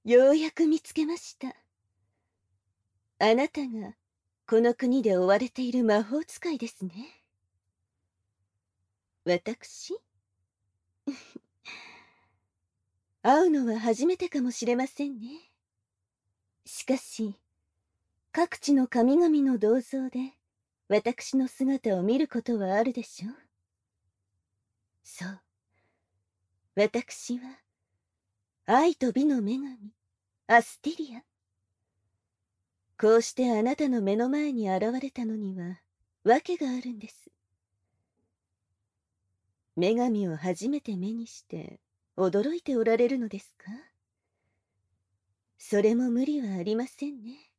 ようやく見つけました。あなたがこの国で追われている魔法使いですね。私会うのは初めてかもしれませんね。しかし、各地の神々の銅像で私の姿を見ることはあるでしょう。そう。私は、愛と美の女神、アスティリア。こうしてあなたの目の前に現れたのには、訳があるんです。女神を初めて目にして、驚いておられるのですか？それも無理はありませんね。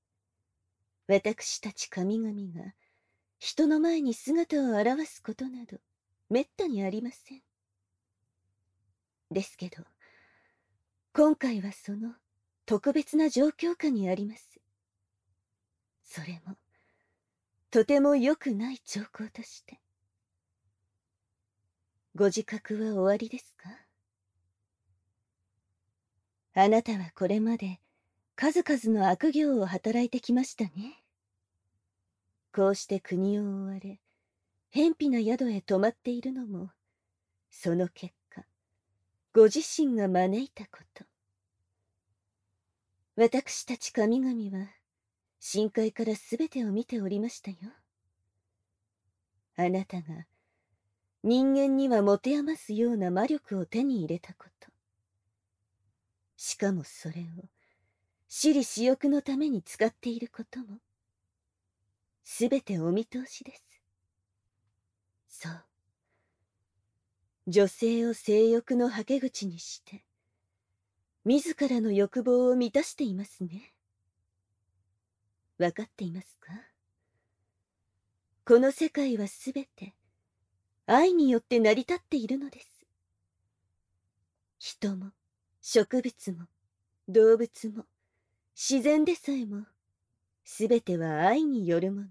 私たち神々が、人の前に姿を現すことなど、めったにありません。ですけど、今回はその特別な状況下にあります。それも、とても良くない兆候として。ご自覚はおありですか？あなたはこれまで数々の悪行を働いてきましたね。こうして国を追われ、偏僻な宿へ泊まっているのも、その結果、ご自身が招いたこと。私たち神々は、深海からすべてを見ておりましたよ。あなたが、人間には持て余すような魔力を手に入れたこと。しかもそれを、私利私欲のために使っていることも、すべてお見通しです。そう。女性を性欲のはけ口にして、自らの欲望を満たしていますね。わかっていますか？この世界はすべて、愛によって成り立っているのです。人も、植物も、動物も、自然でさえも、すべては愛によるもの。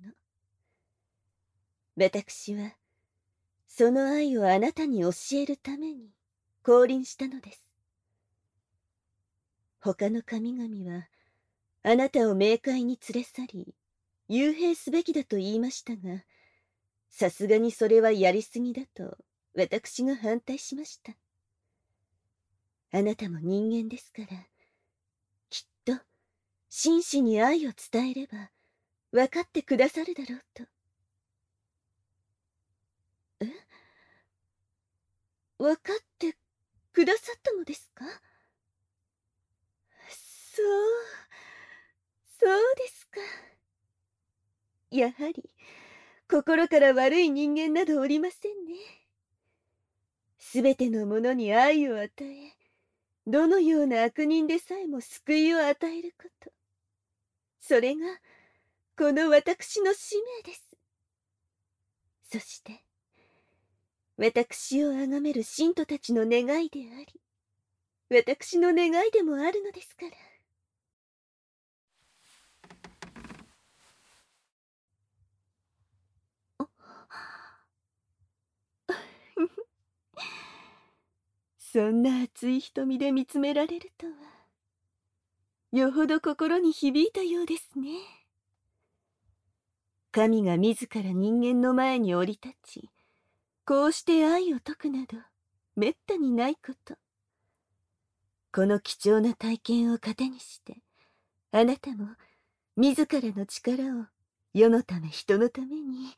私は、その愛をあなたに教えるために降臨したのです。他の神々は、あなたを冥界に連れ去り、幽閉すべきだと言いましたが、さすがにそれはやりすぎだと、私が反対しました。あなたも人間ですから、きっと、真摯に愛を伝えれば、分かってくださるだろうと。え？分かってくださったのですか？そう、そうですか。やはり、心から悪い人間などおりませんね。すべてのものに愛を与え、どのような悪人でさえも救いを与えること。それが、この私の使命です。そして、私を崇める信徒たちの願いであり、私の願いでもあるのですから。そんな熱い瞳で見つめられるとは、よほど心に響いたようですね。神が自ら人間の前に降り立ち、こうして愛を説くなど、めったにないこと。この貴重な体験を糧にして、あなたも自らの力を世のため人のために。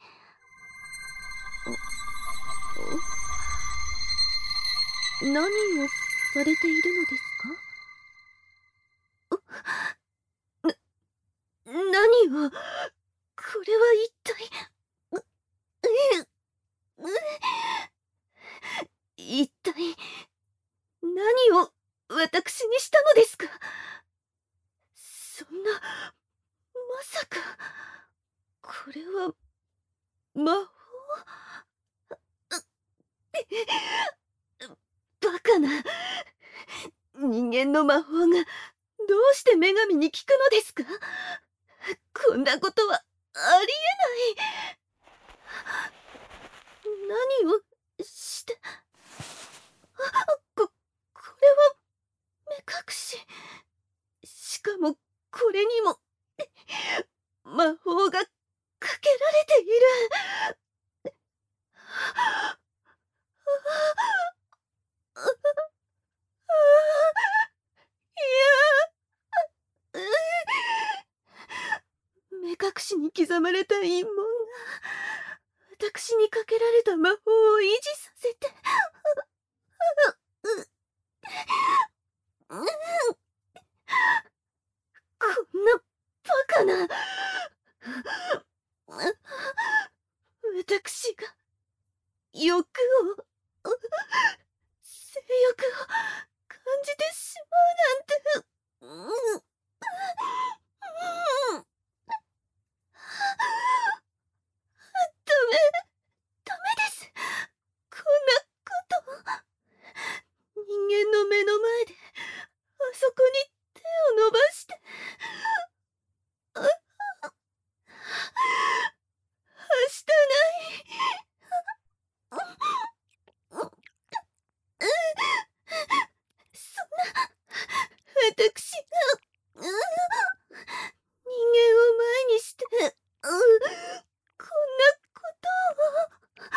何をされているのですか？何を、これは一体、一体、何を私にしたのですか？そんな、まさか、これは、魔法？バカな。人間の魔法が、どうして女神に効くのですか？こんなことは、ありえない。何をして、これは目隠し。 刻まれた印紋が私にかけられた魔法を維持させてこんなバカな私が欲を性欲を感じてしまうなんてダメです。こんなこと人間の目の前であそこに手を伸ばしてはしたないそんな私が人間を前にしてこんなことを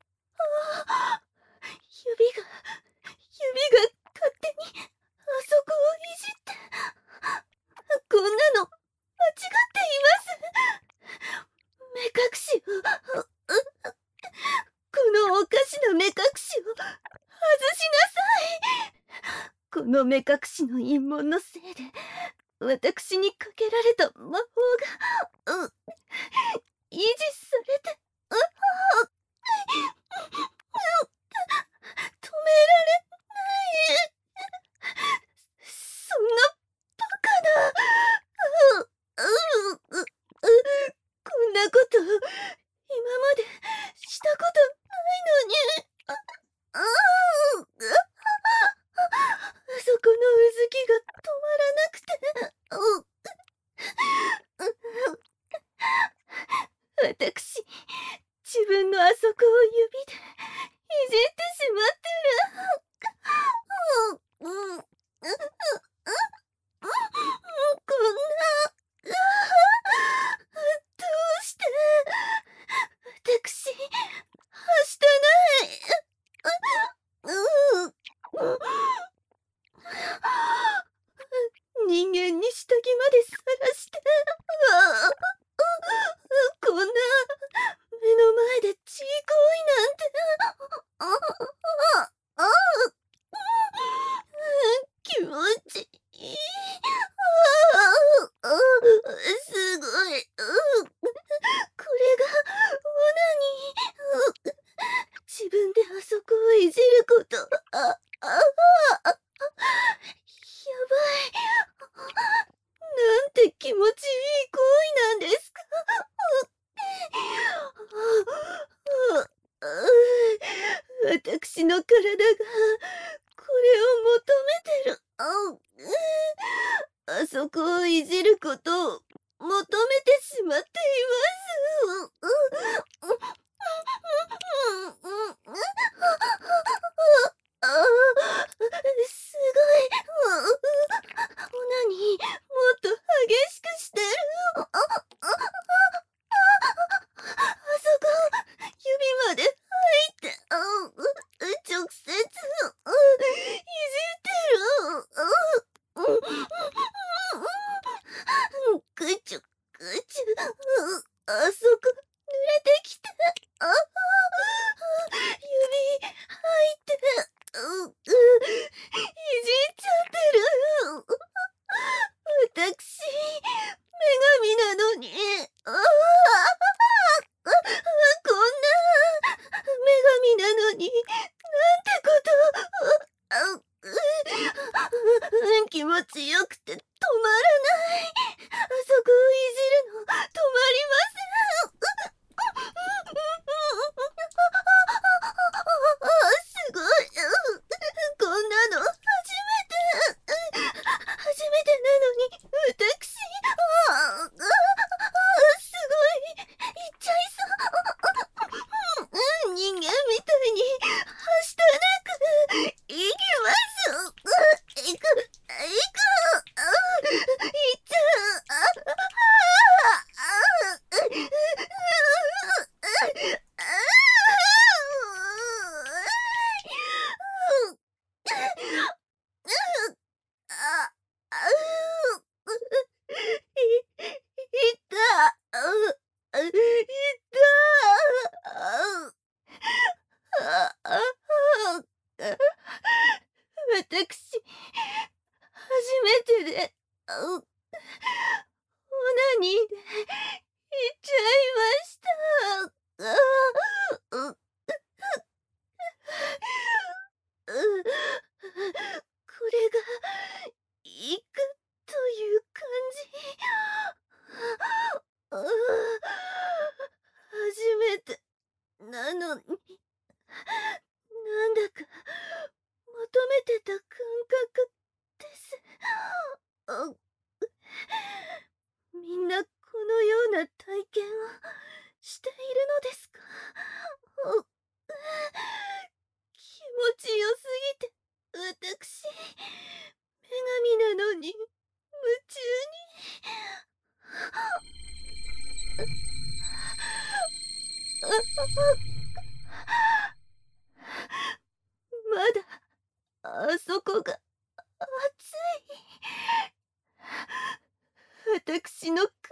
指が勝手にあそこをいじってこんなの間違っています目隠しをこのおかしな目隠しを外しなさいこの目隠しの陰謀のせいで私にかけられた魔法が維持されて止められないそんなバカなこんなこと今までしたことないのにあそこのうずきが止まらなくて私自分のあそこを指でいじってしまってるこんなどうして私はしたない人間に下着まで晒してこんな目の前でちい行為なんて気持ちいいすごいこれがオナニー自分であそこをいじることやばいなんて気持ちいい行為なんですか私の体がこれを求めてるあそこをいじることを求めてしまっていますすごいオナニーもっと激しくしてるあそこ指まで入って直接いじってるぐちゅぐちゅあそこ濡れてきて指入っていじっちゃってる私女神なのにこんな女神なのになんてこと気持ちよくて止まらないあそこをいじるの止まりませんすごいこんなの初めてなのに私すごい言っちゃいそう人間みたいにた感覚です。あ、みんなこのような体験をしているのですか？あ、気持ちよすぎて、私、女神なのに夢中に。まだ、あそこが、熱い。私の